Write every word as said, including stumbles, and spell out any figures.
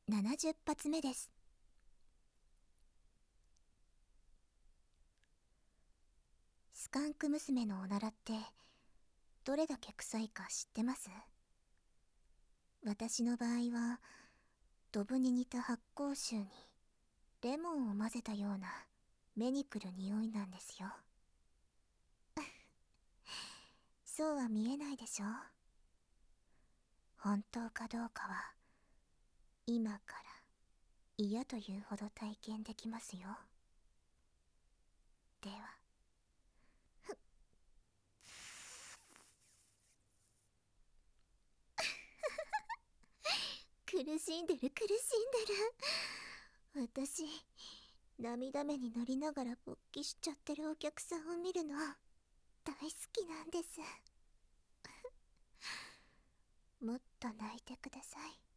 ななじゅっぱつめです。スカンク娘のおならってどれだけ臭いか知ってます？私の場合はドブに似た発酵臭にレモンを混ぜたような目にくる匂いなんですよ。そうは見えないでしょ。本当かどうかは今から嫌というほど体験できますよ。では。苦しんでる苦しんでる。私涙目になりながら勃起しちゃってるお客さんを見るの大好きなんです。もっと泣いてください。